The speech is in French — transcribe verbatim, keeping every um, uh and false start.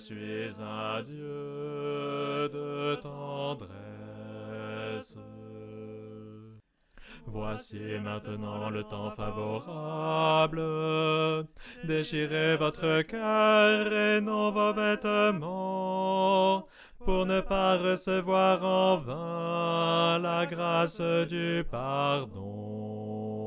suis un Dieu de tendresse. Voici maintenant le temps favorable. Déchirez votre cœur et non vos vêtements, pour ne pas recevoir en vain la grâce du pardon.